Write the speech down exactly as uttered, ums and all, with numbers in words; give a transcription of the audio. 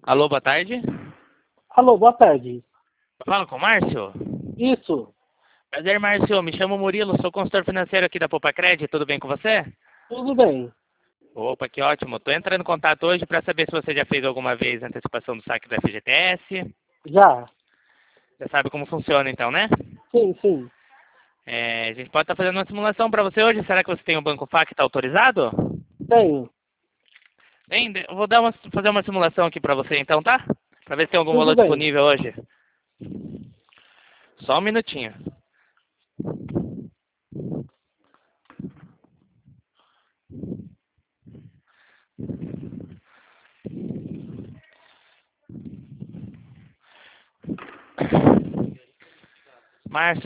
Alô, boa tarde. Alô, boa tarde. Fala com o Márcio? Isso, Prazer, Márcio. Me chamo Murilo, sou consultor financeiro aqui da Poupa Cred. Tudo bem com você? tudo bem. Opa, que ótimo. Estou entrando em contato hoje para saber se você já fez alguma vez a antecipação do saque do F G T S. Já. Já sabe como funciona então, né? Sim, sim. É, a gente pode estar fazendo uma simulação para você hoje. Será que você tem o Banco F A Q está autorizado? Tenho. Tem, eu vou dar uma, fazer uma simulação aqui para você então, tá? Para ver se tem algum Tudo valor bem. disponível hoje. Só um minutinho. Márcio.